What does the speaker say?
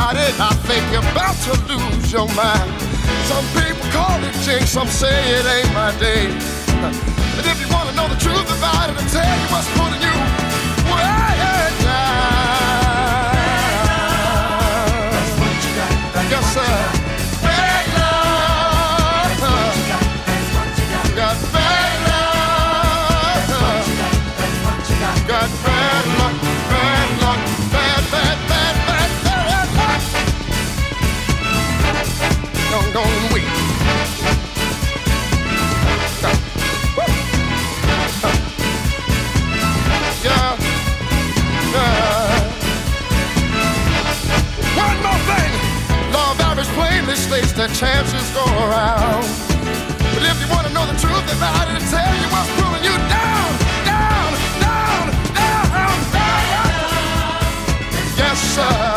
I think you're about to lose your mind. Some people call it jinx, some say it ain't my day. But if you want to know the truth about it, I'll tell you what's pulling you way down. That's what you got. Yes, sir. Bad love. That's what you got. That's what you got. Got bad love. That's what you got. That's what you got. Got bad luck. Bad luck. Bad, bad, bad, bad, bad luck. Don't wait. Yeah. One more thing. Law of average plainly states that chances go around. But if you want to know the truth about it, I'll tell you what's pulling you down, down, down, down, down. Yes, sir.